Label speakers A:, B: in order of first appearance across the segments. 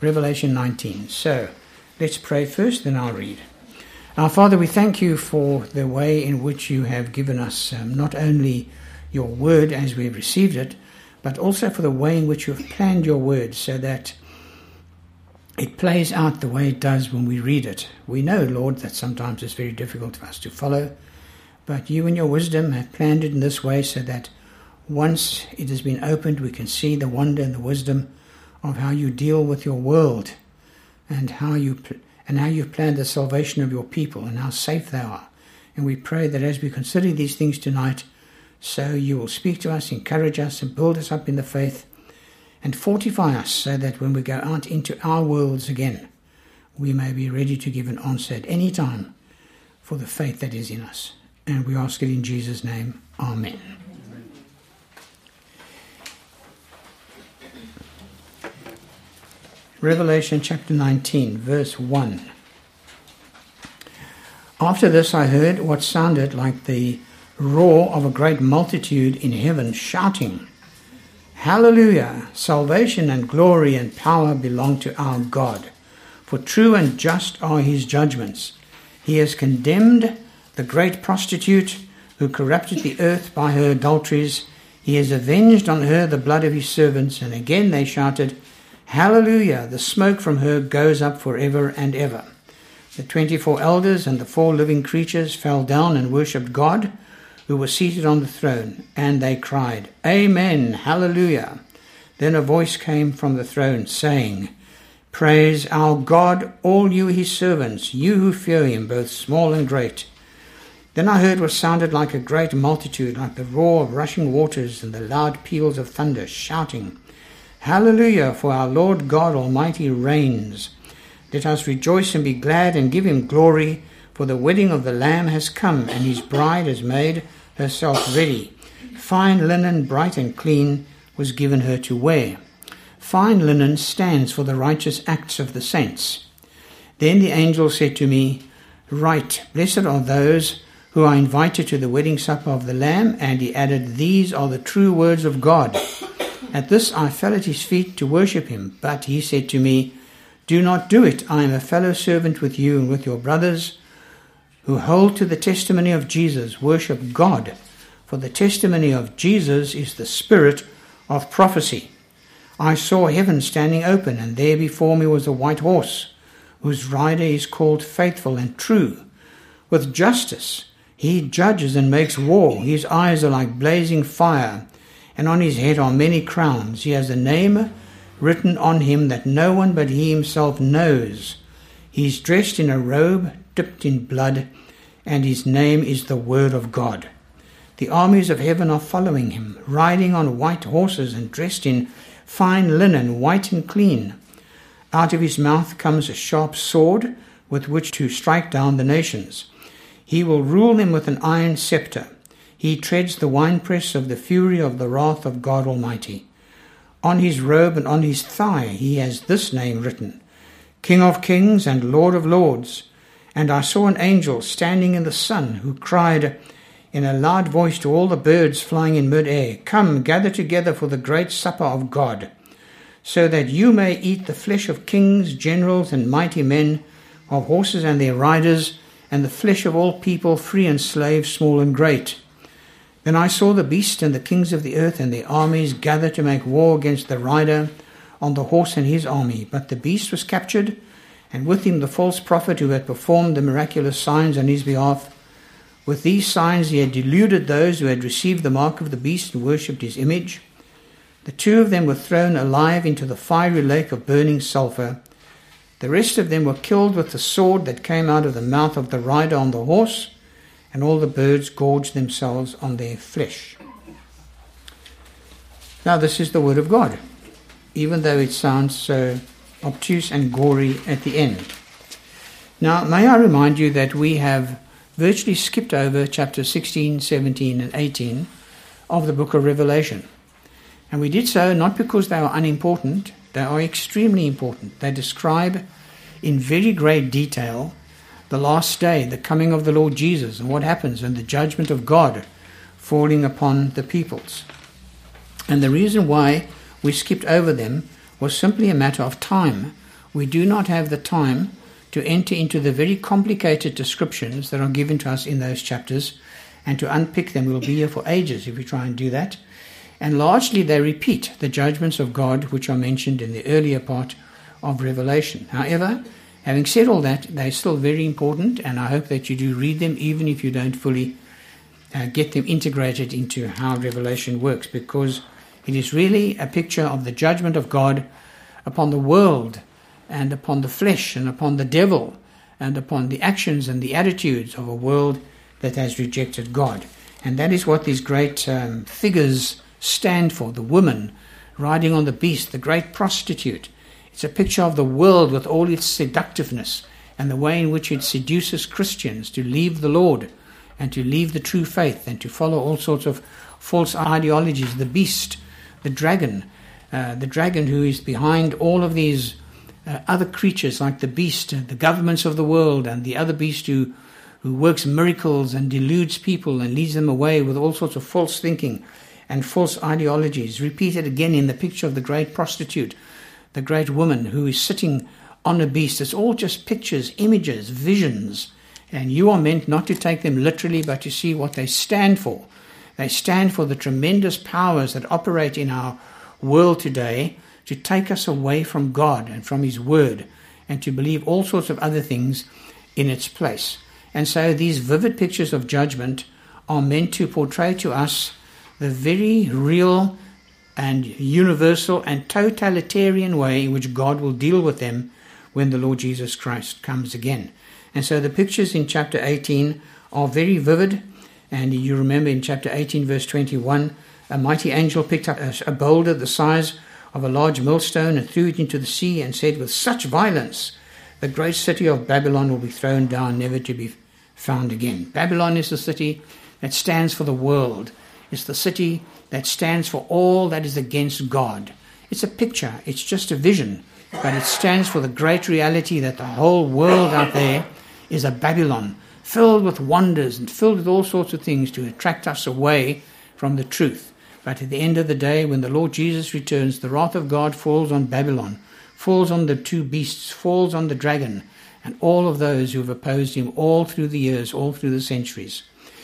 A: Revelation 19. So, let's pray first, then I'll read. Our Father, we thank you for the way in which you have given us not only your word as we have received it, but also for the way in which you have planned your word so that it plays out the way it does when we read it. We know, Lord, that sometimes it's very difficult for us to follow, but you in your wisdom have planned it in this way so that once it has been opened, we can see the wonder and the wisdom of how you deal with your world and how you've planned the salvation of your people and how safe they are. And we pray that as we consider these things tonight, so you will speak to us, encourage us, and build us up in the faith, and fortify us so that when we go out into our worlds again, we may be ready to give an answer at any time for the faith that is in us. And we ask it in Jesus' name. Amen. Revelation chapter 19, verse 1. After this I heard what sounded like the roar of a great multitude in heaven shouting, Hallelujah! Salvation and glory and power belong to our God, for true and just are his judgments. He has condemned the great prostitute who corrupted the earth by her adulteries. He has avenged on her the blood of his servants. And again they shouted, Hallelujah! The smoke from her goes up forever and ever. The 24 elders and the 4 living creatures fell down and worshipped God, who was seated on the throne, and they cried, Amen, Hallelujah. Then a voice came from the throne, saying, Praise our God, all you his servants, you who fear him, both small and great. Then I heard what sounded like a great multitude, like the roar of rushing waters and the loud peals of thunder, shouting, Hallelujah, for our Lord God Almighty reigns. Let us rejoice and be glad and give him glory, for the wedding of the Lamb has come, and his bride has made herself ready. Fine linen, bright and clean, was given her to wear. Fine linen stands for the righteous acts of the saints. Then the angel said to me, Write, blessed are those who are invited to the wedding supper of the Lamb. And he added, These are the true words of God. At this I fell at his feet to worship him. But he said to me, Do not do it. I am a fellow servant with you and with your brothers who hold to the testimony of Jesus. Worship God, for the testimony of Jesus is the spirit of prophecy. I saw heaven standing open, and there before me was a white horse, whose rider is called Faithful and True. With justice he judges and makes war. His eyes are like blazing fire, and on his head are many crowns. He has a name written on him that no one but he himself knows. He is dressed in a robe dipped in blood, and his name is the Word of God. The armies of heaven are following him, riding on white horses and dressed in fine linen, white and clean. Out of his mouth comes a sharp sword with which to strike down the nations. He will rule them with an iron scepter. He treads the winepress of the fury of the wrath of God Almighty. On his robe and on his thigh he has this name written, King of Kings and Lord of Lords. And I saw an angel standing in the sun, who cried in a loud voice to all the birds flying in mid-air, Come, gather together for the great supper of God, so that you may eat the flesh of kings, generals, and mighty men, of horses and their riders, and the flesh of all people, free and slave, small and great. Then I saw the beast and the kings of the earth and their armies gather to make war against the rider on the horse and his army. But the beast was captured, and with him the false prophet who had performed the miraculous signs on his behalf. With these signs he had deluded those who had received the mark of the beast and worshipped his image. The 2 of them were thrown alive into the fiery lake of burning sulfur. The rest of them were killed with the sword that came out of the mouth of the rider on the horse, and all the birds gorged themselves on their flesh. Now this is the word of God, even though it sounds so obtuse and gory at the end. Now, may I remind you that we have virtually skipped over chapters 16, 17, and 18 of the book of Revelation. And we did so not because they are unimportant, they are extremely important. They describe in very great detail the last day, the coming of the Lord Jesus, and what happens, and the judgment of God falling upon the peoples. And the reason why we skipped over them was simply a matter of time. we do not have the time to enter into the very complicated descriptions that are given to us in those chapters, and to unpick them. We'll be here for ages if we try and do that. And largely they repeat the judgments of God which are mentioned in the earlier part of Revelation. However, having said all that, they're still very important, and I hope that you do read them even if you don't fully get them integrated into how Revelation works, because it is really a picture of the judgment of God upon the world and upon the flesh and upon the devil and upon the actions and the attitudes of a world that has rejected God. And that is what these great figures stand for. The woman riding on the beast, the great prostitute. It's a picture of the world with all its seductiveness and the way in which it seduces Christians to leave the Lord and to leave the true faith and to follow all sorts of false ideologies. The beast, the dragon who is behind all of these other creatures like the beast, the governments of the world, and the other beast who works miracles and deludes people and leads them away with all sorts of false thinking and false ideologies. Repeated again in the picture of the great prostitute, the great woman who is sitting on a beast. It's all just pictures, images, visions. And you are meant not to take them literally, but to see what they stand for. They stand for the tremendous powers that operate in our world today to take us away from God and from His Word, and to believe all sorts of other things in its place. And so these vivid pictures of judgment are meant to portray to us the very real and universal and totalitarian way in which God will deal with them when the Lord Jesus Christ comes again. And so the pictures in chapter 18 are very vivid. And you remember in chapter 18, verse 21, a mighty angel picked up a boulder the size of a large millstone and threw it into the sea and said, with such violence, the great city of Babylon will be thrown down, never to be found again. Babylon is the city that stands for the world. It's the city that stands for all that is against God. It's a picture. It's just a vision. But it stands for the great reality that the whole world out there is a Babylon, filled with wonders and filled with all sorts of things to attract us away from the truth. But at the end of the day, when the Lord Jesus returns, the wrath of God falls on Babylon, falls on the two beasts, falls on the dragon, and all of those who have opposed him all through the years, all through the centuries.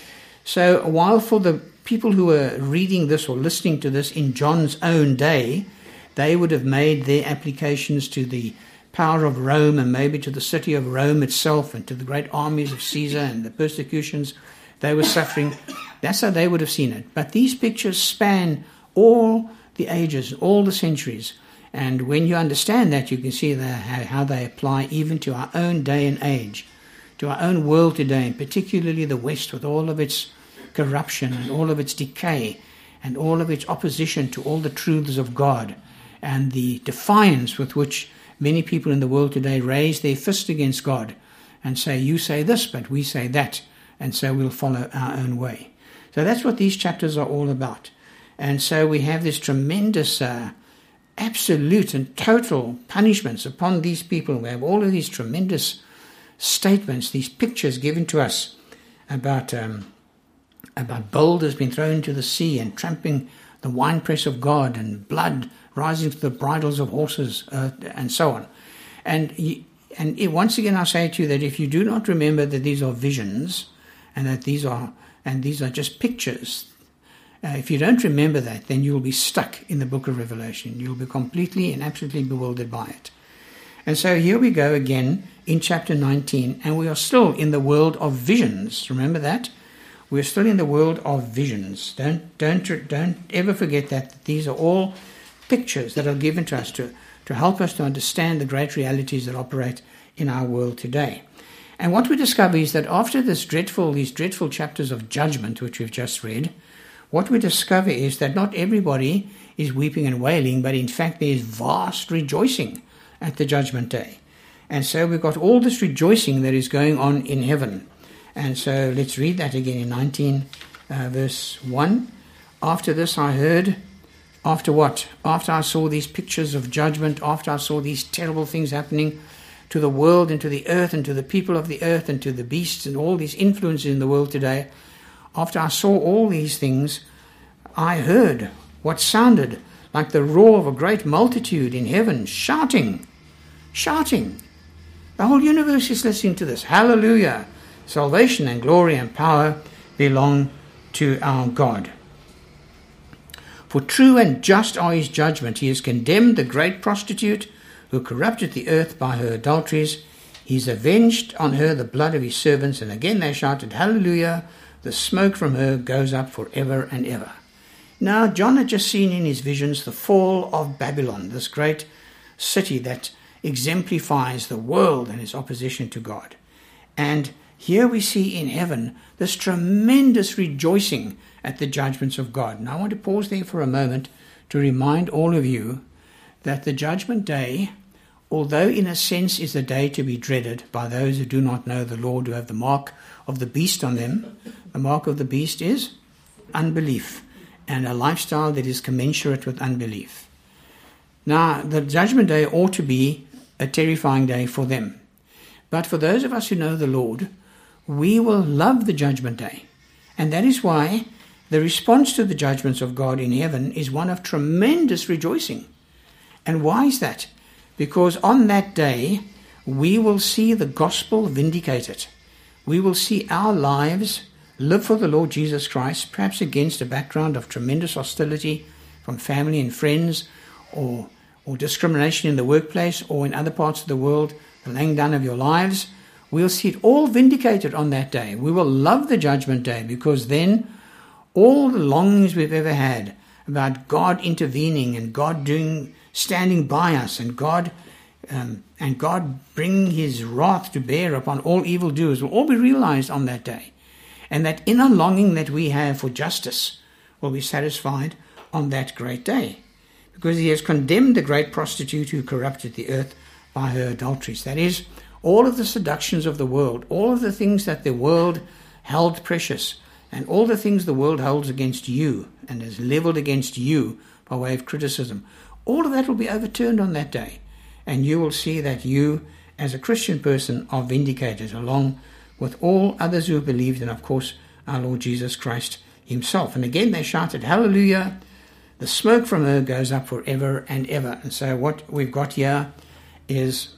A: So while for the people who were reading this or listening to this in John's own day, they would have made their applications to the power of Rome and maybe to the city of Rome itself and to the great armies of Caesar and the persecutions they were suffering. That's how they would have seen it. But these pictures span all the ages, all the centuries. And when you understand that, you can see how they apply even to our own day and age, to our own world today, and particularly the West with all of its corruption and all of its decay and all of its opposition to all the truths of God, and the defiance with which many people in the world today raise their fist against God and say, you say this, but we say that, and so we'll follow our own way. So that's what these chapters are all about. And so we have this tremendous absolute and total punishments upon these people. We have all of these tremendous statements, these pictures given to us about boulders being thrown into the sea and trampling the winepress of God and blood rising to the bridles of horses and so on. And once again I say to you that if you do not remember that these are visions and that these are just pictures, if you don't remember that, then you will be stuck in the book of Revelation. You'll be completely and absolutely bewildered by it. And so here we go again in chapter 19, and we are still in the world of visions. Remember that? We're still in the world of visions. Don't ever forget that these are all pictures that are given to us to help us to understand the great realities that operate in our world today. And what we discover is that after these dreadful chapters of judgment, which we've just read, what we discover is that not everybody is weeping and wailing, but in fact there is vast rejoicing at the judgment day. And so we've got all this rejoicing that is going on in heaven. And so let's read that again in 19 verse 1. After this I heard, after what? After I saw these pictures of judgment, after I saw these terrible things happening to the world and to the earth and to the people of the earth and to the beasts and all these influences in the world today, after I saw all these things, I heard what sounded like the roar of a great multitude in heaven shouting. shouting. The whole universe is listening to this. Hallelujah! Salvation and glory and power belong to our God. For true and just are his judgment. He has condemned the great prostitute who corrupted the earth by her adulteries. He's avenged on her the blood of his servants. And again they shouted, Hallelujah! The smoke from her goes up forever and ever. Now John had just seen in his visions the fall of Babylon, this great city that exemplifies the world and its opposition to God. And here we see in heaven this tremendous rejoicing at the judgments of God. Now I want to pause there for a moment to remind all of you that the judgment day, although in a sense is a day to be dreaded by those who do not know the Lord, who have the mark of the beast on them, the mark of the beast is unbelief and a lifestyle that is commensurate with unbelief. Now, the judgment day ought to be a terrifying day for them. But for those of us who know the Lord, we will love the judgment day. And that is why the response to the judgments of God in heaven is one of tremendous rejoicing. And why is that? Because on that day, we will see the gospel vindicated. We will see our lives live for the Lord Jesus Christ, perhaps against a background of tremendous hostility from family and friends, or discrimination in the workplace or in other parts of the world, the laying down of your lives. We'll see it all vindicated on that day. We will love the judgment day, because then all the longings we've ever had about God intervening and God standing by us and God bringing his wrath to bear upon all evildoers will all be realized on that day. And that inner longing that we have for justice will be satisfied on that great day, because he has condemned the great prostitute who corrupted the earth by her adulteries. That is, all of the seductions of the world, all of the things that the world held precious, and all the things the world holds against you and is leveled against you by way of criticism, all of that will be overturned on that day. And you will see that you, as a Christian person, are vindicated along with all others who have believed, and of course our Lord Jesus Christ himself. And again they shouted, Hallelujah! The smoke from her goes up forever and ever. And so what we've got here is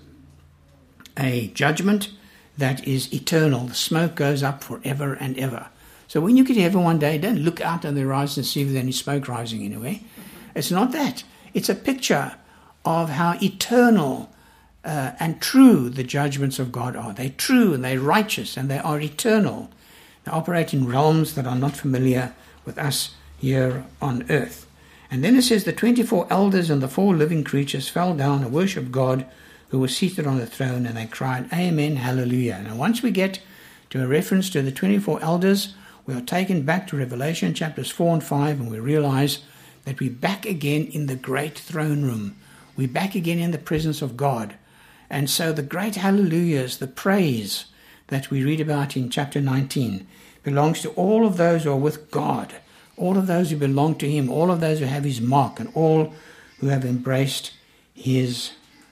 A: a judgment that is eternal. The smoke goes up forever and ever. So when you get to heaven one day, don't look out on the horizon and see if there's any smoke rising anywhere. It's not that. It's a picture of how eternal and true the judgments of God are. They're true and they're righteous and they are eternal. They operate in realms that are not familiar with us here on earth. And then it says, the 24 elders and the 4 living creatures fell down and worshipped God who was seated on the throne, and they cried, Amen, Hallelujah. Now once we get to a reference to the 24 elders, we are taken back to Revelation chapters 4 and 5, and we realize that we're back again in the great throne room. We're back again in the presence of God. And so the great hallelujahs, the praise that we read about in chapter 19, belongs to all of those who are with God, all of those who belong to him, all of those who have his mark, and all who have embraced his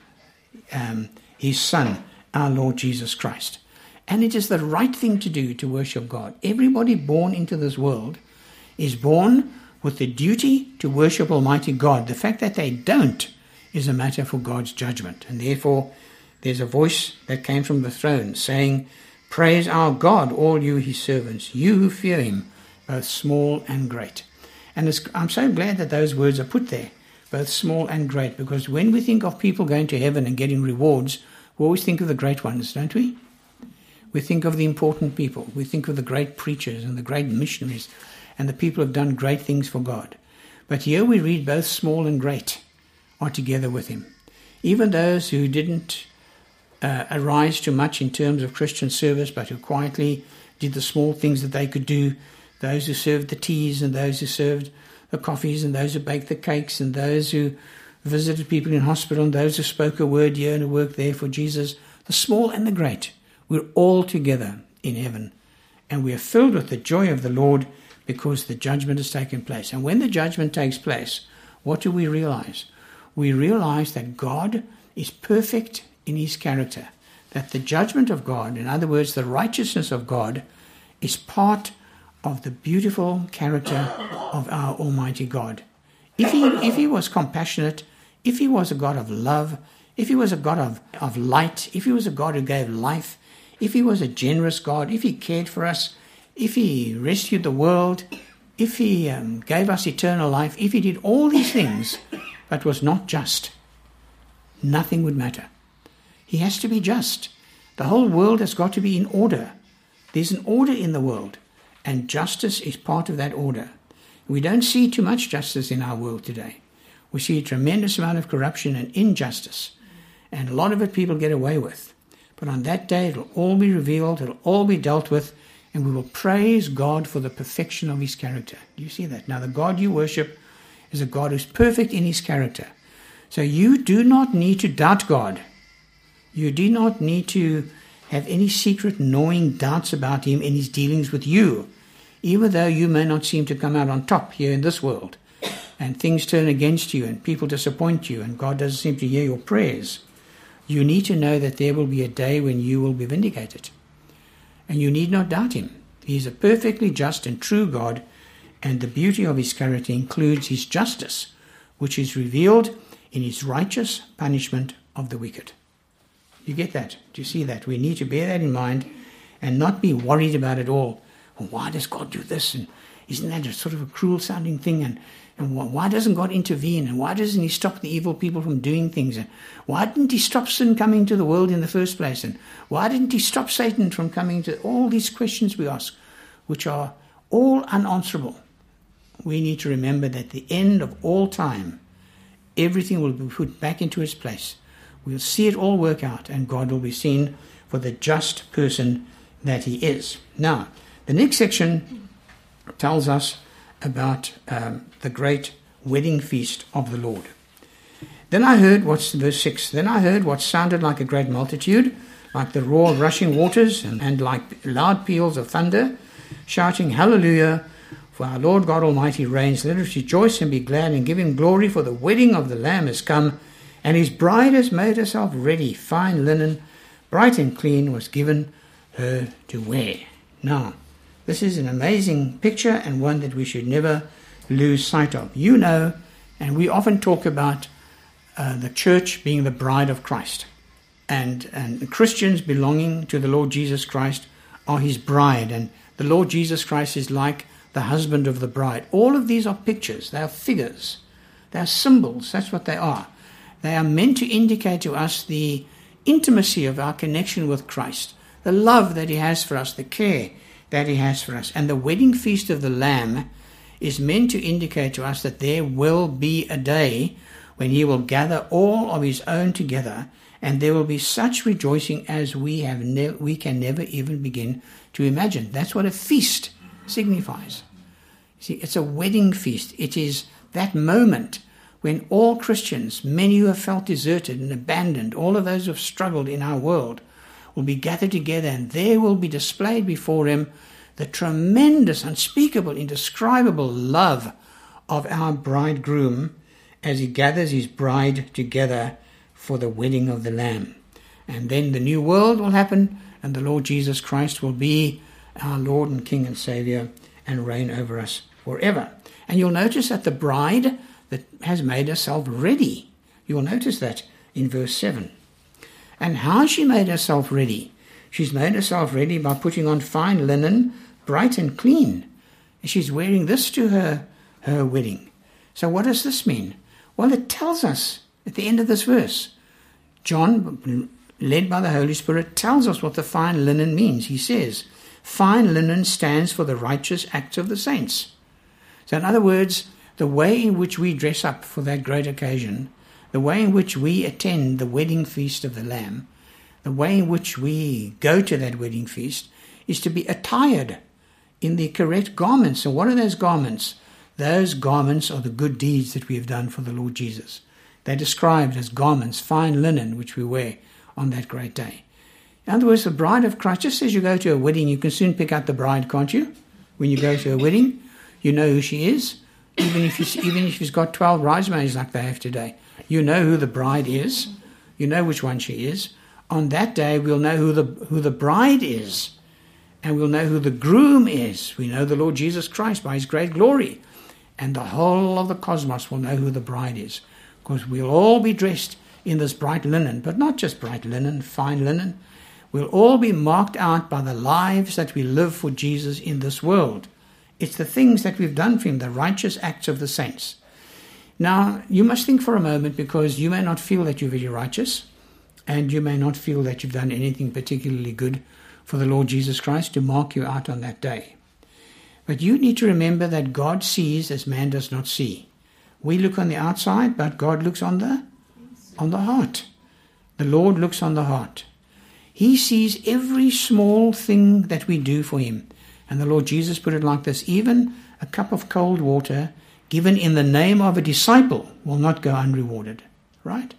A: Son, our Lord Jesus Christ. And it is the right thing to do to worship God. Everybody born into this world is born with the duty to worship Almighty God. The fact that they don't is a matter for God's judgment. And therefore, there's a voice that came from the throne saying, Praise our God, all you his servants, you who fear him, both small and great. And I'm so glad that those words are put there, both small and great, because when we think of people going to heaven and getting rewards, we always think of the great ones, don't we? We think of the important people. We think of the great preachers and the great missionaries and the people who have done great things for God. But here we read both small and great are together with him. Even those who didn't arise too much in terms of Christian service, but who quietly did the small things that they could do, those who served the teas and those who served the coffees and those who baked the cakes and those who visited people in hospital and those who spoke a word here and a work there for Jesus, the small and the great, we're all together in heaven. And we are filled with the joy of the Lord because the judgment has taken place. And when the judgment takes place, what do we realize? We realize that God is perfect in his character, that the judgment of God, in other words, the righteousness of God, is part of the beautiful character of our Almighty God. If he was compassionate, if he was a God of love, if he was a God of light, if he was a God who gave life, if he was a generous God, if he cared for us, if he rescued the world, if he gave us eternal life, if he did all these things but was not just, nothing would matter. He has to be just. The whole world has got to be in order. There's an order in the world, and justice is part of that order. We don't see too much justice in our world today. We see a tremendous amount of corruption and injustice, and a lot of it people get away with. But on that day, it'll all be revealed, it'll all be dealt with, and we will praise God for the perfection of his character. Do you see that? Now, the God you worship is a God who's perfect in his character. So you do not need to doubt God. You do not need to have any secret gnawing doubts about him in his dealings with you, even though you may not seem to come out on top here in this world, and things turn against you, and people disappoint you, and God doesn't seem to hear your prayers. You need to know that there will be a day when you will be vindicated. And you need not doubt him. He is a perfectly just and true God, and the beauty of his character includes his justice, which is revealed in his righteous punishment of the wicked. You get that? Do you see that? We need to bear that in mind and not be worried about it all. Well, why does God do this? And isn't that a sort of a cruel sounding thing? And why doesn't God intervene? And why doesn't he stop the evil people from doing things? And why didn't he stop sin coming to the world in the first place? And why didn't he stop Satan from coming to all these questions we ask, which are all unanswerable? We need to remember that at the end of all time, everything will be put back into its place. We'll see it all work out, and God will be seen for the just person that he is. Now, the next section tells us about the great wedding feast of the Lord. Then I heard, verse 6, then I heard what sounded like a great multitude, like the roar of rushing waters, and like loud peals of thunder, shouting, Hallelujah, for our Lord God Almighty reigns. Let us rejoice and be glad and give him glory, for the wedding of the Lamb has come, and his bride has made herself ready. Fine linen, bright and clean, was given her to wear. Now, this is an amazing picture, and one that we should never lose sight of. You know, and we often talk about the church being the bride of Christ, and Christians belonging to the Lord Jesus Christ are his bride, and the Lord Jesus Christ is like the husband of the bride. All of these are pictures. They are figures. They are symbols. That's what they are. They are meant to indicate to us the intimacy of our connection with Christ, the love that he has for us, the care that he has for us. And the wedding feast of the Lamb is meant to indicate to us that there will be a day when he will gather all of his own together, and there will be such rejoicing as we can never even begin to imagine. That's what a feast signifies. See, it's a wedding feast. It is that moment when all Christians, many who have felt deserted and abandoned, all of those who have struggled in our world, will be gathered together, and there will be displayed before him the tremendous, unspeakable, indescribable love of our bridegroom as he gathers his bride together for the wedding of the Lamb. And then the new world will happen, and the Lord Jesus Christ will be our Lord and King and Savior and reign over us forever. And you'll notice that the bride that has made herself ready, you'll notice that in verse 7. And how she made herself ready? She's made herself ready by putting on fine linen, bright and clean. She's wearing this to her wedding. So what does this mean? Well, it tells us at the end of this verse. John, led by the Holy Spirit, tells us what the fine linen means. He says, fine linen stands for the righteous acts of the saints. So in other words, the way in which we dress up for that great occasion, the way in which we attend the wedding feast of the Lamb, the way in which we go to that wedding feast, is to be attired in the correct garments. And what are those garments? Those garments are the good deeds that we have done for the Lord Jesus. They're described as garments, fine linen, which we wear on that great day. In other words, the bride of Christ, just as you go to a wedding, you can soon pick out the bride, can't you? When you go to a wedding, you know who she is. Even if she's got 12 bridesmaids like they have today. You know who the bride is. You know which one she is. On that day, we'll know who the bride is. And we'll know who the groom is. We know the Lord Jesus Christ by his great glory. And the whole of the cosmos will know who the bride is. Because we'll all be dressed in this bright linen, but not just bright linen, fine linen. We'll all be marked out by the lives that we live for Jesus in this world. It's the things that we've done for him, the righteous acts of the saints. Now, you must think for a moment, because you may not feel that you're very righteous, and you may not feel that you've done anything particularly good for the Lord Jesus Christ to mark you out on that day. But you need to remember that God sees as man does not see. We look on the outside, but God looks on the heart. The Lord looks on the heart. He sees every small thing that we do for him. And the Lord Jesus put it like this: even a cup of cold water given in the name of a disciple will not go unrewarded. Right?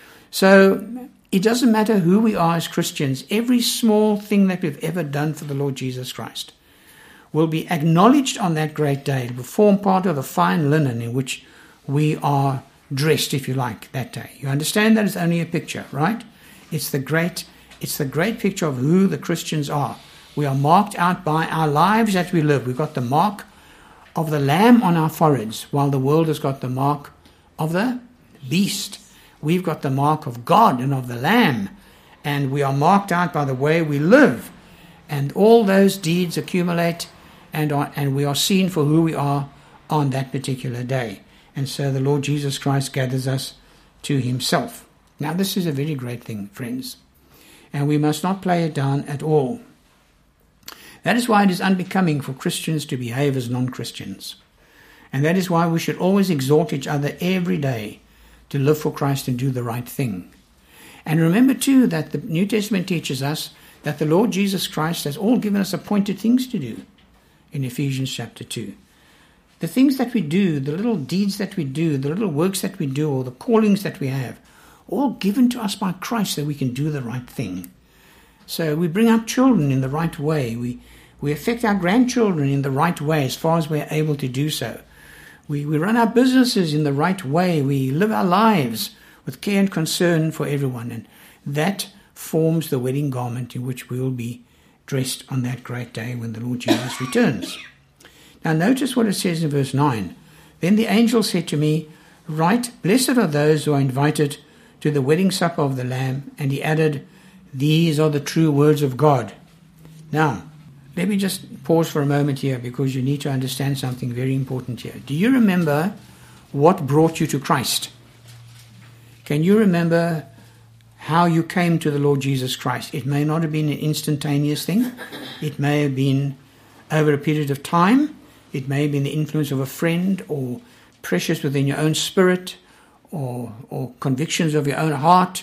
A: So it doesn't matter who we are as Christians. Every small thing that we've ever done for the Lord Jesus Christ will be acknowledged on that great day. It will form part of the fine linen in which we are dressed, if you like, that day. You understand that it's only a picture, right? It's the great picture of who the Christians are. We are marked out by our lives that we live. We've got the mark of the Lamb on our foreheads, while the world has got the mark of the beast. We've got the mark of God and of the Lamb, and we are marked out by the way we live. And all those deeds accumulate, and we are seen for who we are on that particular day. And so the Lord Jesus Christ gathers us to himself. Now, this is a very great thing, friends, and we must not play it down at all. That is why it is unbecoming for Christians to behave as non-Christians. And that is why we should always exhort each other every day to live for Christ and do the right thing. And remember too that the New Testament teaches us that the Lord Jesus Christ has all given us appointed things to do in Ephesians chapter 2. The things that we do, the little deeds that we do, the little works that we do, or the callings that we have, all given to us by Christ so we can do the right thing. So we bring up children in the right way. We affect our grandchildren in the right way as far as we're able to do so. We run our businesses in the right way. We live our lives with care and concern for everyone. And that forms the wedding garment in which we will be dressed on that great day when the Lord Jesus returns. Now notice what it says in verse 9. Then the angel said to me, "Write, blessed are those who are invited to the wedding supper of the Lamb." And he added, "These are the true words of God." Now, let me just pause for a moment here, because you need to understand something very important here. Do you remember what brought you to Christ? Can you remember how you came to the Lord Jesus Christ? It may not have been an instantaneous thing. It may have been over a period of time. It may have been the influence of a friend, or pressures within your own spirit, or convictions of your own heart,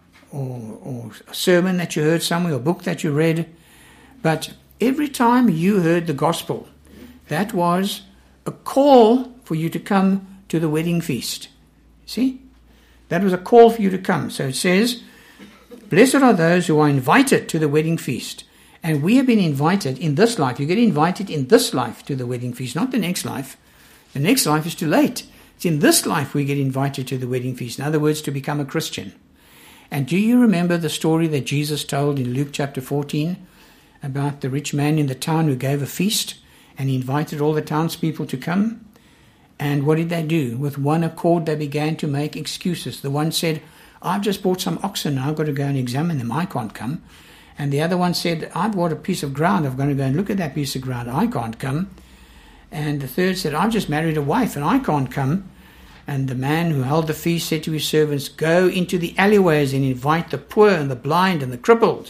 A: or a sermon that you heard somewhere, or a book that you read. But every time you heard the gospel, that was a call for you to come to the wedding feast. See? That was a call for you to come. So it says, "Blessed are those who are invited to the wedding feast." And we have been invited in this life. You get invited in this life to the wedding feast, not the next life. The next life is too late. It's in this life we get invited to the wedding feast. In other words, to become a Christian. And do you remember the story that Jesus told in Luke chapter 14 about the rich man in the town who gave a feast, and he invited all the townspeople to come? And what did they do? With one accord, they began to make excuses. The one said, "I've just bought some oxen. I've got to go and examine them. I can't come." And the other one said, "I've bought a piece of ground. I'm going to go and look at that piece of ground. I can't come." And the third said, "I've just married a wife and I can't come." And the man who held the feast said to his servants, "Go into the alleyways and invite the poor and the blind and the crippled.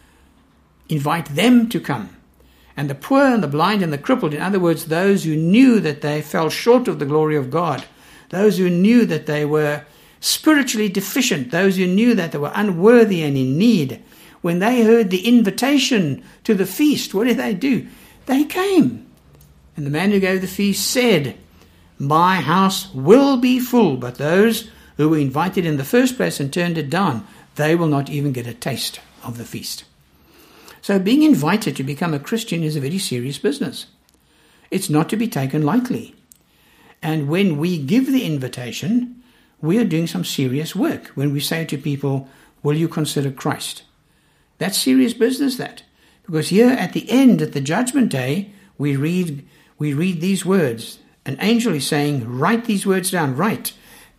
A: Invite them to come." And the poor and the blind and the crippled, in other words, those who knew that they fell short of the glory of God, those who knew that they were spiritually deficient, those who knew that they were unworthy and in need, when they heard the invitation to the feast, what did they do? They came. And the man who gave the feast said, "My house will be full," but those who were invited in the first place and turned it down, they will not even get a taste of the feast. So being invited to become a Christian is a very serious business. It's not to be taken lightly. And when we give the invitation, we are doing some serious work. When we say to people, "Will you consider Christ?" That's serious business, that. Because here at the end, at the judgment day, we read these words. An angel is saying, "Write these words down, write.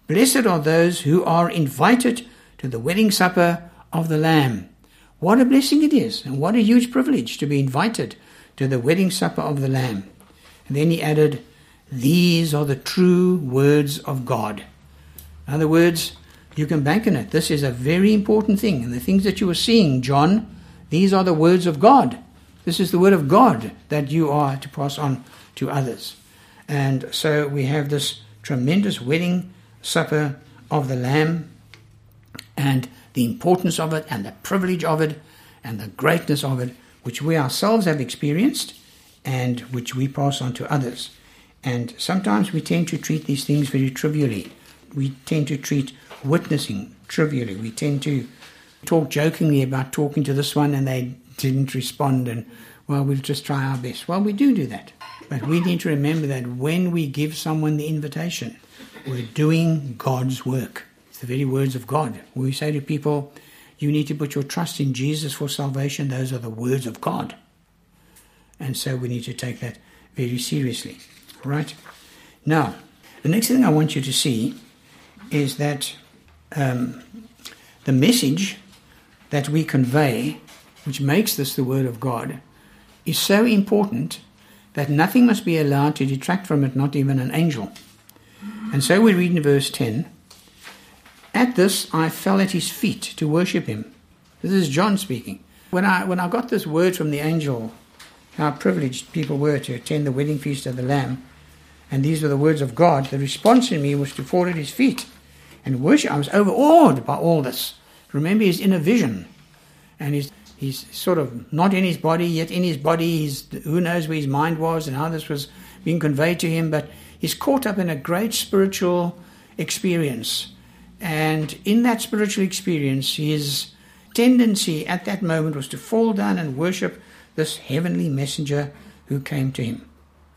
A: Blessed are those who are invited to the wedding supper of the Lamb. What a blessing it is, and what a huge privilege to be invited to the wedding supper of the Lamb. And then he added, these are the true words of God. In other words, you can bank on it. This is a very important thing. And the things that you are seeing, John, these are the words of God. This is the word of God that you are to pass on to others. And so we have this tremendous wedding supper of the Lamb, and the importance of it, and the privilege of it, and the greatness of it, which we ourselves have experienced, and which we pass on to others. And sometimes we tend to treat these things very trivially. We tend to treat witnessing trivially. We tend to talk jokingly about talking to this one and they didn't respond, and, well, we'll just try our best. Well, we do that. But we need to remember that when we give someone the invitation, we're doing God's work. It's the very words of God. When we say to people, you need to put your trust in Jesus for salvation, those are the words of God. And so we need to take that very seriously. Right? Now, the next thing I want you to see is that the message that we convey, which makes this the Word of God, is so important that nothing must be allowed to detract from it, not even an angel. And so we read in verse 10, at this I fell at his feet to worship him. This is John speaking. When I got this word from the angel, how privileged people were to attend the wedding feast of the Lamb, and these were the words of God, the response in me was to fall at his feet and worship. I was overawed by all this. Remember, he's in a vision, and he's sort of not in his body, yet in his body. Who knows where his mind was and how this was being conveyed to him, but he's caught up in a great spiritual experience. And in that spiritual experience, his tendency at that moment was to fall down and worship this heavenly messenger who came to him.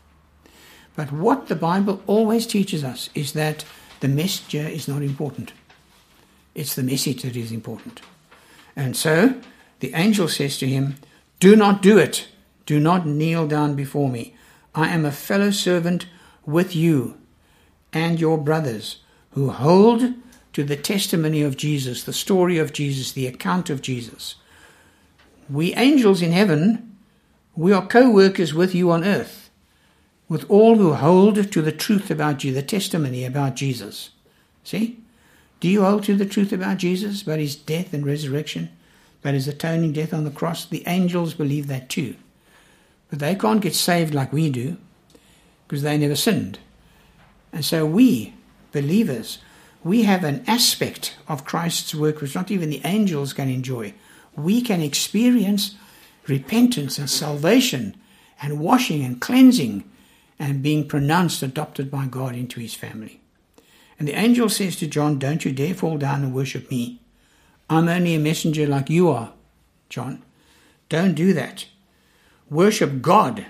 A: But what the Bible always teaches us is that the messenger is not important. It's the message that is important. And so the angel says to him, do not do it. Do not kneel down before me. I am a fellow servant with you and your brothers who hold to the testimony of Jesus, the story of Jesus, the account of Jesus. We angels in heaven, we are co-workers with you on earth, with all who hold to the truth about you, the testimony about Jesus. See? Do you hold to the truth about Jesus, about his death and resurrection, about his atoning death on the cross? The angels believe that too. But they can't get saved like we do, because they never sinned. And so we, believers, we have an aspect of Christ's work which not even the angels can enjoy. We can experience repentance and salvation and washing and cleansing and being pronounced adopted by God into his family. And the angel says to John, don't you dare fall down and worship me. I'm only a messenger like you are, John. Don't do that. Worship God.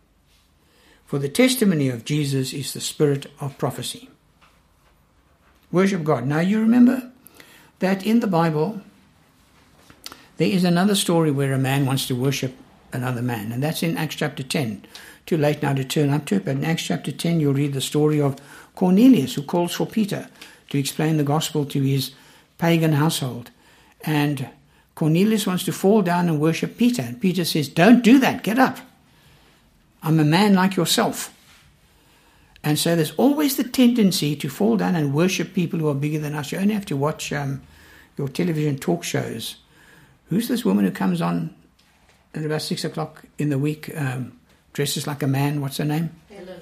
A: For the testimony of Jesus is the spirit of prophecy. Worship God. Now you remember that in the Bible, there is another story where a man wants to worship another man, and that's in Acts chapter 10. Too late now to turn up to it, but in Acts chapter 10 you'll read the story of Cornelius, who calls for Peter to explain the gospel to his pagan household. And Cornelius wants to fall down and worship Peter, and Peter says, don't do that, get up. I'm a man like yourself. And so there's always the tendency to fall down and worship people who are bigger than us. You only have to watch your television talk shows. Who's this woman who comes on at about 6 o'clock in the week, dresses like a man? What's her name?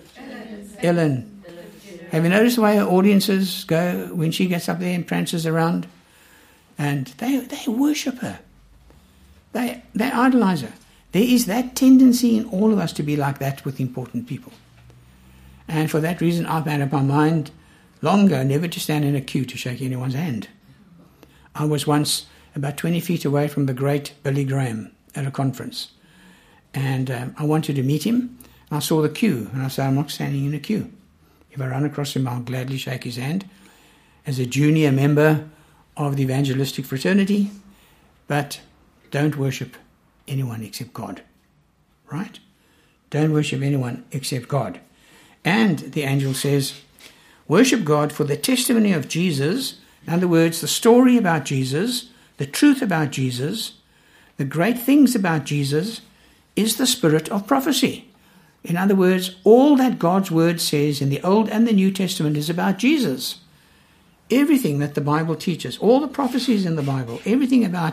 A: Ellen. Have you noticed the way her audiences go when she gets up there and prances around? And they worship her. They idolize her. There is that tendency in all of us to be like that with important people. And for that reason, I've made up my mind long ago never to stand in a queue to shake anyone's hand. I was once about 20 feet away from the great Billy Graham at a conference. And I wanted to meet him. I saw the queue, and I said, I'm not standing in a queue. If I run across him, I'll gladly shake his hand as a junior member of the evangelistic fraternity, but don't worship anyone except God. Right? Don't worship anyone except God. And the angel says, Worship God for the testimony of Jesus. In other words, the story about Jesus, the truth about Jesus, the great things about Jesus, is the spirit of prophecy. In other words, all that God's word says in the Old and the New Testament is about Jesus. Everything that the Bible teaches, all the prophecies in the Bible, everything in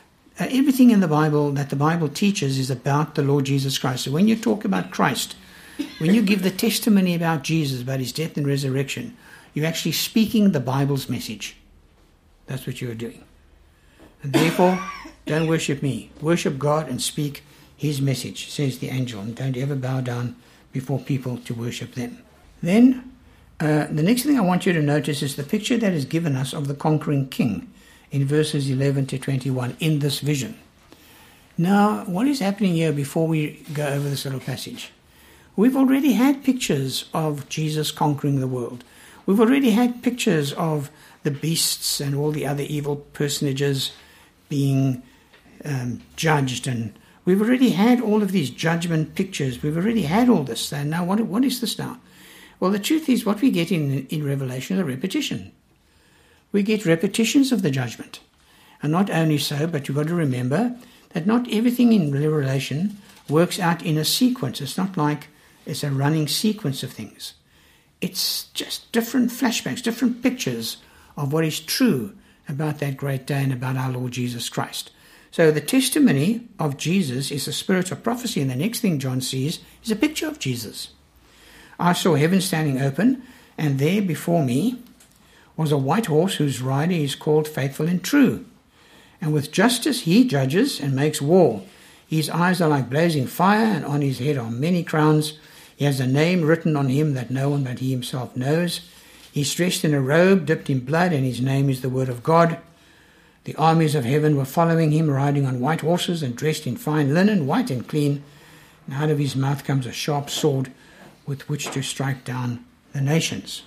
A: the Bible that the Bible teaches is about the Lord Jesus Christ. So when you talk about Christ, when you give the testimony about Jesus, about his death and resurrection, you're actually speaking the Bible's message. That's what you're doing. And therefore, don't worship me. Worship God and speak his message, says the angel, and don't ever bow down before people to worship them. Then, the next thing I want you to notice is the picture that is given us of the conquering king in verses 11 to 21 in this vision. Now, what is happening here before we go over this little passage? We've already had pictures of Jesus conquering the world. We've already had pictures of the beasts and all the other evil personages being judged, and we've already had all of these judgment pictures. We've already had all this. And now what is this now? Well, the truth is what we get in Revelation is a repetition. We get repetitions of the judgment. And not only so, but you've got to remember that not everything in Revelation works out in a sequence. It's not like it's a running sequence of things. It's just different flashbacks, different pictures of what is true about that great day and about our Lord Jesus Christ. So the testimony of Jesus is a spirit of prophecy, and the next thing John sees is a picture of Jesus. I saw heaven standing open, and there before me was a white horse whose rider is called Faithful and True. And with justice he judges and makes war. His eyes are like blazing fire, and on his head are many crowns. He has a name written on him that no one but he himself knows. He's dressed in a robe dipped in blood, and his name is the Word of God. The armies of heaven were following him, riding on white horses and dressed in fine linen, white and clean. And out of his mouth comes a sharp sword with which to strike down the nations.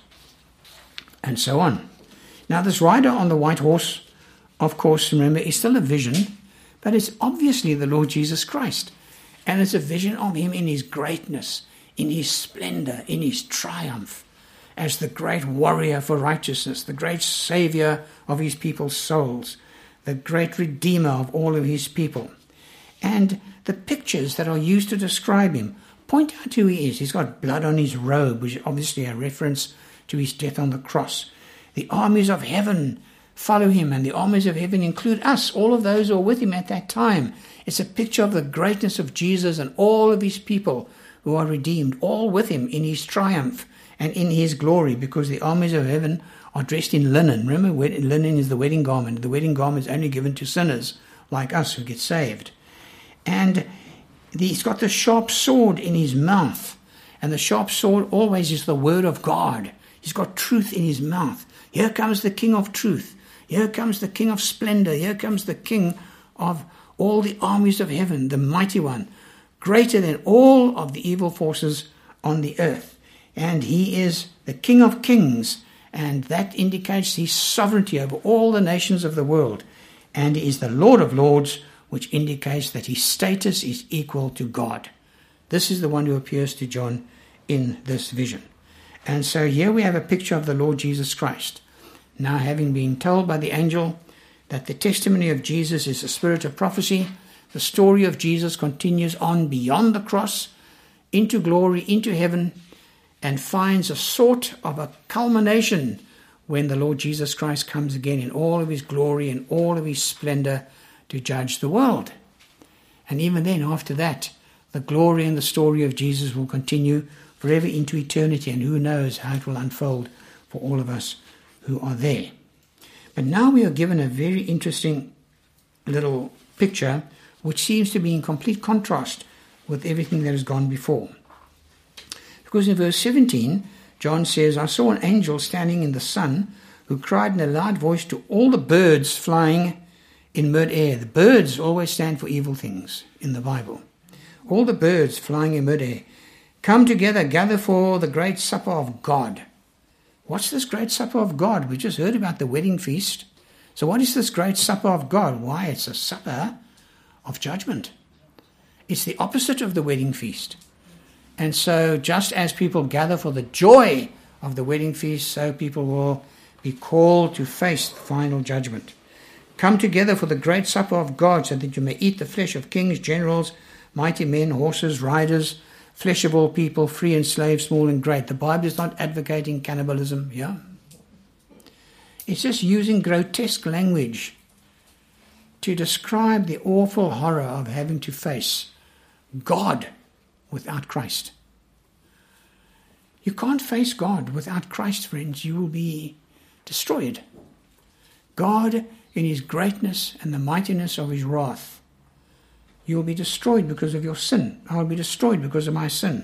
A: And so on. Now this rider on the white horse, of course, remember, is still a vision, but it's obviously the Lord Jesus Christ. And it's a vision of him in his greatness, in his splendor, in his triumph, as the great warrior for righteousness, the great savior of his people's souls, the great redeemer of all of his people. And the pictures that are used to describe him point out who he is. He's got blood on his robe, which is obviously a reference to his death on the cross. The armies of heaven follow him, and the armies of heaven include us, all of those who are with him at that time. It's a picture of the greatness of Jesus and all of his people who are redeemed, all with him in his triumph and in his glory, because the armies of heaven are dressed in linen. Remember, linen is the wedding garment. The wedding garment is only given to sinners like us who get saved. And he's got the sharp sword in his mouth, and the sharp sword always is the word of God. He's got truth in his mouth. Here comes the King of truth. Here comes the King of splendor. Here comes the King of all the armies of heaven, the mighty one, greater than all of the evil forces on the earth. And he is the King of kings, and that indicates his sovereignty over all the nations of the world. And he is the Lord of lords, which indicates that his status is equal to God. This is the one who appears to John in this vision. And so here we have a picture of the Lord Jesus Christ. Now, having been told by the angel that the testimony of Jesus is the spirit of prophecy, the story of Jesus continues on beyond the cross, into glory, into heaven, and finds a sort of a culmination when the Lord Jesus Christ comes again in all of his glory and all of his splendor to judge the world. And even then, after that, the glory and the story of Jesus will continue forever into eternity, and who knows how it will unfold for all of us who are there. But now we are given a very interesting little picture which seems to be in complete contrast with everything that has gone before. Because in verse 17, John says, I saw an angel standing in the sun who cried in a loud voice to all the birds flying in mid-air. The birds always stand for evil things in the Bible. All the birds flying in mid-air, come together, gather for the great supper of God. What's this great supper of God? We just heard about the wedding feast. So what is this great supper of God? Why, it's a supper of judgment. It's the opposite of the wedding feast. And so just as people gather for the joy of the wedding feast, so people will be called to face the final judgment. Come together for the great supper of God, so that you may eat the flesh of kings, generals, mighty men, horses, riders, flesh of all people, free and slave, small and great. The Bible is not advocating cannibalism, yeah? It's just using grotesque language to describe the awful horror of having to face God without Christ. You can't face God without Christ, friends. You will be destroyed. God, in his greatness and the mightiness of his wrath, you will be destroyed because of your sin. I will be destroyed because of my sin.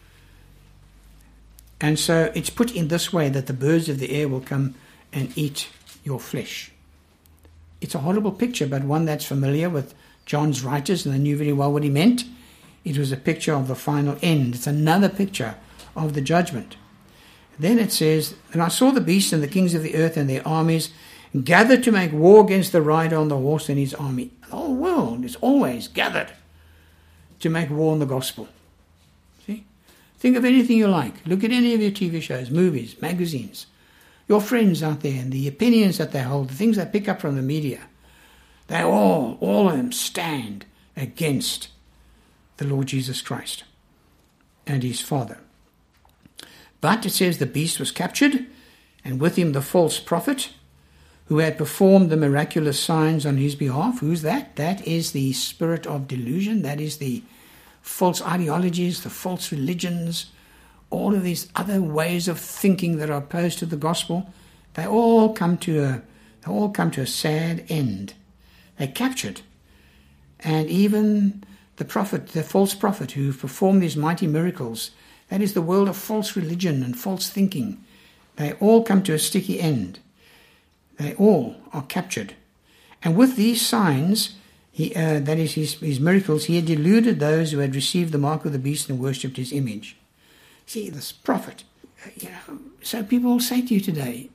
A: And so it's put in this way, that the birds of the air will come and eat your flesh. It's a horrible picture, but one that's familiar with John's writers, and they knew very well what he meant. It was a picture of the final end. It's another picture of the judgment. Then it says, and I saw the beast and the kings of the earth and their armies gathered to make war against the rider on the horse and his army. The whole world is always gathered to make war on the gospel. See? Think of anything you like. Look at any of your TV shows, movies, magazines. Your friends out there and the opinions that they hold, the things they pick up from the media. They all of them stand against the Lord Jesus Christ and his Father. But it says the beast was captured, and with him the false prophet, who had performed the miraculous signs on his behalf. Who's that? That is the spirit of delusion. That is the false ideologies, the false religions, all of these other ways of thinking that are opposed to the gospel. They all come to a sad end. They're captured. And even the prophet, the false prophet who performed these mighty miracles, that is the world of false religion and false thinking. They all come to a sticky end. They all are captured. And with these signs, that is his miracles, he had deluded those who had received the mark of the beast and worshipped his image. See, this prophet, so people will say to you today,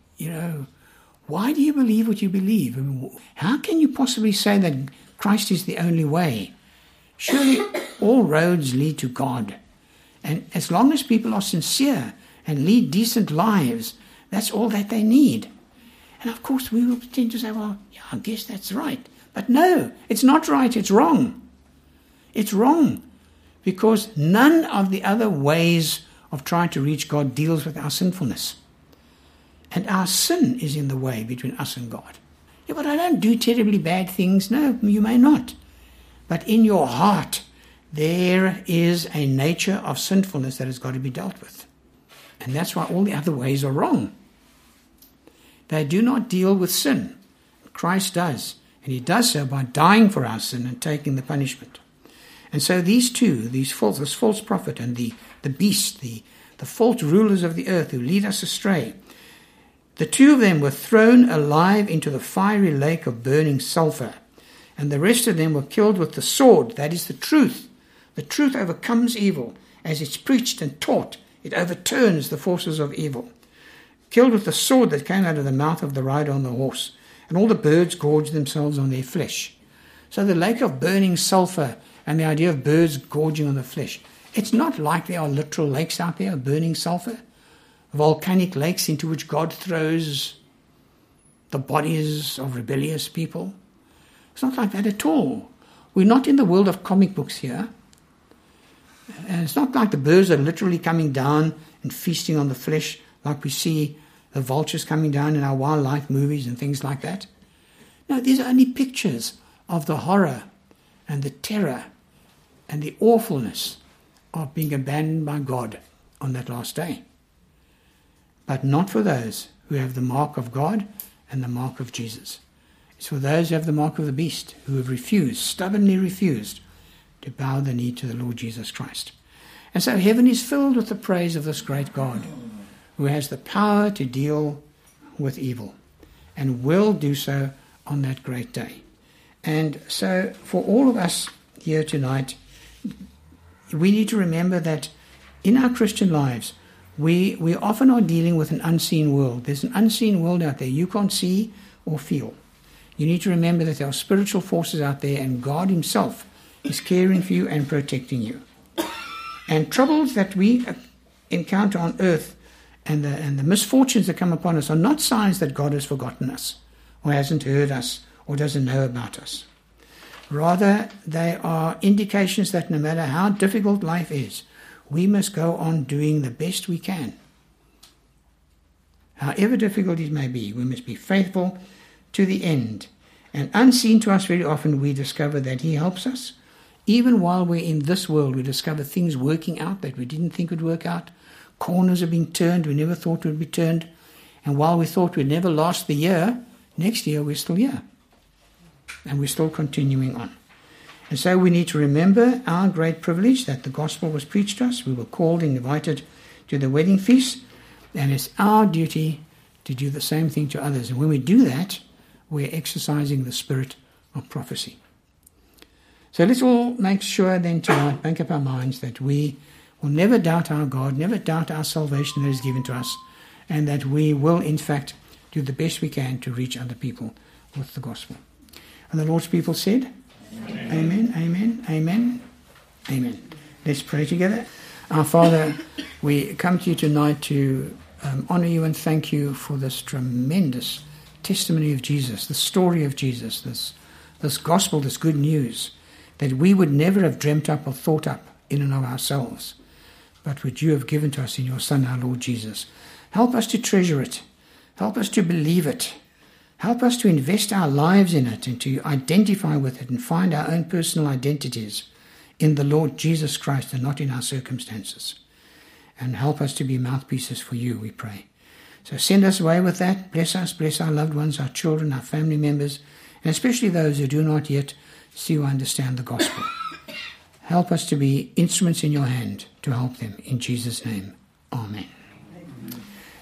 A: why do you believe what you believe? I mean, how can you possibly say that Christ is the only way? Surely all roads lead to God. And as long as people are sincere and lead decent lives, that's all that they need. And of course we will tend to say, well, yeah, I guess that's right. But no, it's not right, it's wrong. It's wrong. Because none of the other ways of trying to reach God deals with our sinfulness. And our sin is in the way between us and God. Yeah, but I don't do terribly bad things. No, you may not. But in your heart, there is a nature of sinfulness that has got to be dealt with. And that's why all the other ways are wrong. They do not deal with sin. Christ does. And he does so by dying for our sin and taking the punishment. And so these two, this false prophet and the beast, the false rulers of the earth who lead us astray, the two of them were thrown alive into the fiery lake of burning sulfur. And the rest of them were killed with the sword, that is the truth. The truth overcomes evil. As it's preached and taught, it overturns the forces of evil. Killed with the sword that came out of the mouth of the rider on the horse. And all the birds gorged themselves on their flesh. So the lake of burning sulfur and the idea of birds gorging on the flesh, it's not like there are literal lakes out there of burning sulfur, volcanic lakes into which God throws the bodies of rebellious people. It's not like that at all. We're not in the world of comic books here. And it's not like the birds are literally coming down and feasting on the flesh like we see the vultures coming down in our wildlife movies and things like that. No, these are only pictures of the horror and the terror and the awfulness of being abandoned by God on that last day. But not for those who have the mark of God and the mark of Jesus. It's for those who have the mark of the beast, who have refused, stubbornly refused, to bow the knee to the Lord Jesus Christ. And so heaven is filled with the praise of this great God, who has the power to deal with evil, and will do so on that great day. And so for all of us here tonight, we need to remember that in our Christian lives, we often are dealing with an unseen world. There's an unseen world out there you can't see or feel. You need to remember that there are spiritual forces out there, and God himself is caring for you and protecting you. And troubles that we encounter on earth and the misfortunes that come upon us are not signs that God has forgotten us or hasn't heard us or doesn't know about us. Rather, they are indications that no matter how difficult life is, we must go on doing the best we can. However difficult it may be, we must be faithful to the end. And unseen to us very often, we discover that He helps us. Even while we're in this world, we discover things working out that we didn't think would work out. Corners are being turned we never thought would be turned. And while we thought we'd never last the year, next year we're still here. And we're still continuing on. And so we need to remember our great privilege that the gospel was preached to us. We were called and invited to the wedding feast. And it's our duty to do the same thing to others. And when we do that, we're exercising the spirit of prophecy. So let's all make sure then tonight, make up our minds that we will never doubt our God, never doubt our salvation that is given to us, and that we will in fact do the best we can to reach other people with the gospel. And the Lord's people said, Amen, amen, amen, amen. Let's pray together. Our Father, we come to you tonight to honor you and thank you for this tremendous testimony of Jesus, the story of Jesus, this gospel, this good news that we would never have dreamt up or thought up in and of ourselves, but which you have given to us in your Son, our Lord Jesus. Help us to treasure it. Help us to believe it. Help us to invest our lives in it and to identify with it and find our own personal identities in the Lord Jesus Christ and not in our circumstances. And help us to be mouthpieces for you, we pray. So send us away with that. Bless us, bless our loved ones, our children, our family members, and especially those who do not yet see or understand the gospel. Help us to be instruments in your hand to help them. In Jesus' name, amen.